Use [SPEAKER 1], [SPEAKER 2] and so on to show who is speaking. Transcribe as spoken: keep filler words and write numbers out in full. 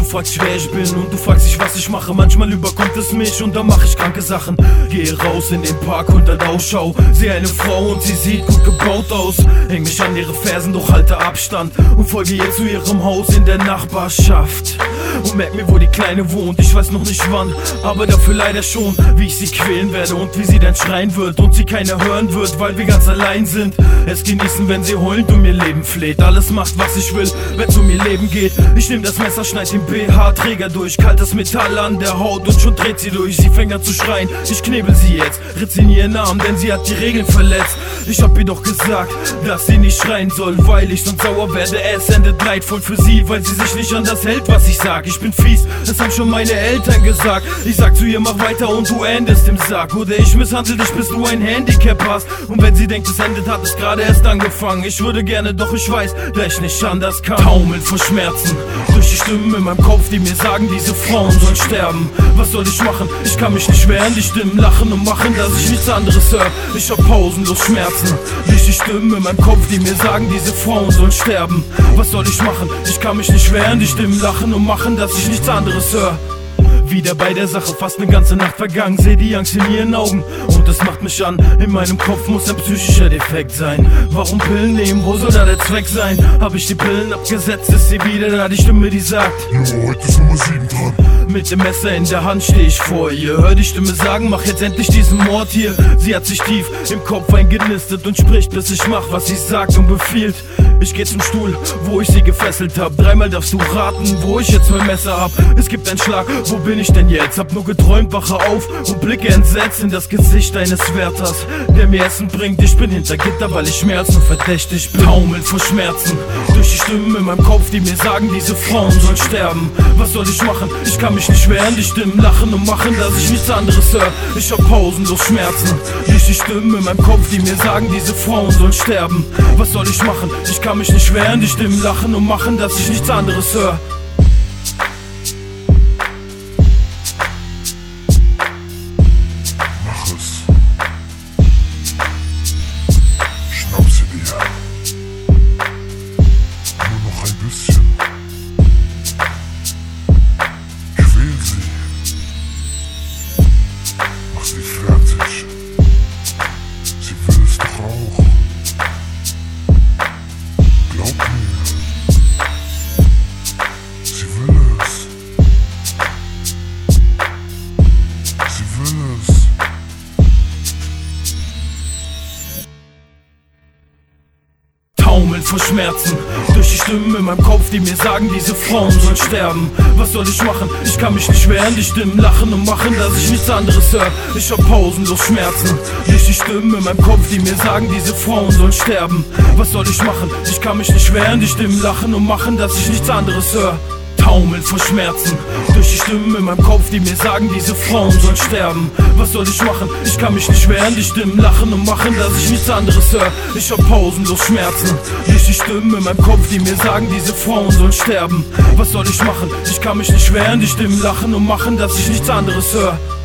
[SPEAKER 1] fragst dich, wer ich bin und du fragst dich, was ich mache. Manchmal überkommt es mich und dann mach ich kranke Sachen. Gehe raus in den Park und halt Ausschau, sehe eine Frau und sie sieht gut gebaut aus. Häng mich an ihre Fersen, doch halte Abstand und folge ihr zu ihrem Haus in der Nachbarschaft. Und merk mir, wo die Kleine wohnt, ich weiß noch nicht wann, aber dafür leider schon, wie ich sie quälen werde und wie sie dann schreien wird und sie keiner hören wird, weil wir ganz allein sind. Es genießen, wenn sie heulend um ihr Leben fleht, alles macht, was ich will, wenn's um ihr Leben geht. Ich nehm das Messer, schneid den B H-Träger durch, kaltes Metall an der Haut und schon dreht sie durch. Sie fängt an zu schreien, ich knebel sie jetzt, ritz in ihren Arm, denn sie hat die Regeln verletzt. Ich hab ihr doch gesagt, dass sie nicht schreien soll, weil ich sonst sauer werde. Es endet leidvoll für sie, weil sie sich nicht an das hält, was ich sag. Ich bin fies, das haben schon meine Eltern gesagt. Ich sag zu ihr, mach weiter und du endest im Sack. Oder ich misshandel dich, bis du ein Handicap hast. Und wenn sie denkt, es endet, hat es gerade erst angefangen. Ich würde gerne, doch ich weiß, dass ich nicht anders kann. Taumeln vor Schmerzen, durch die Stimmen in meinem Kopf, die mir sagen, diese Frauen sollen sterben. Was soll ich machen? Ich kann mich nicht wehren. Die Stimmen lachen und machen, dass ich nichts anderes höre. Ich hab pausenlos Schmerzen, durch die Stimmen in meinem Kopf, die mir sagen, diese Frauen sollen sterben. Was soll ich machen? Ich kann mich nicht wehren. Die Stimmen lachen und machen, dass ich nichts anderes höre. Wieder bei der Sache, fast eine ganze Nacht vergangen. Seh die Angst in ihren Augen und das macht mich an. In meinem Kopf muss ein psychischer Defekt sein. Warum Pillen nehmen, wo soll da der Zweck sein? Hab ich die Pillen abgesetzt, ist sie wieder da, die Stimme, die sagt:
[SPEAKER 2] Jo, heute ist Nummer sieben dran.
[SPEAKER 1] Mit dem Messer in der Hand steh ich vor ihr. Hör die Stimme sagen, mach jetzt endlich diesen Mord hier. Sie hat sich tief im Kopf eingenistet und spricht, bis ich mach, was sie sagt und befiehlt. Ich geh zum Stuhl, wo ich sie gefesselt hab. Dreimal darfst du raten, wo ich jetzt mein Messer hab. Es gibt einen Schlag, wo bin ich denn jetzt? Hab nur geträumt, wache auf und blicke entsetzt in das Gesicht eines Wärters, der mir Essen bringt. Ich bin hinter Gitter, weil ich mehr als nur verdächtig bin. Taumeln vor Schmerzen, durch die Stimmen in meinem Kopf, die mir sagen, diese Frauen sollen sterben. Was soll ich machen? Ich kann mich nicht wehren. Die Stimmen lachen und machen, dass ich nichts anderes höre. Ich hab pausenlos Schmerzen, durch die Stimmen in meinem Kopf, die mir sagen, diese Frauen sollen sterben. Was soll ich machen? Ich kann mich nicht wehren. Die Stimmen lachen und machen, dass ich nichts anderes höre. Taumeln vor Schmerzen, durch die Stimmen in meinem Kopf, die mir sagen, diese Frauen sollen sterben. Was soll ich machen? Ich kann mich nicht wehren. Die Stimmen lachen und machen, dass ich nichts anderes höre. Ich hab pausenlos Schmerzen, durch die Stimmen in meinem Kopf, die mir sagen, diese Frauen sollen sterben. Was soll ich machen? Ich kann mich nicht wehren. Die Stimmen lachen und machen, dass ich nichts anderes höre. Taumeln vor Schmerzen, durch die Stimmen in meinem Kopf, die mir sagen, diese Frauen sollen sterben. Was soll ich machen? Ich kann mich nicht wehren. Die Stimmen lachen und machen, dass ich nichts anderes höre. Ich hab pausenlos Schmerzen, durch die Stimmen in meinem Kopf, die mir sagen, diese Frauen sollen sterben. Was soll ich machen? Ich kann mich nicht wehren. Die Stimmen lachen und machen, dass ich nichts anderes höre.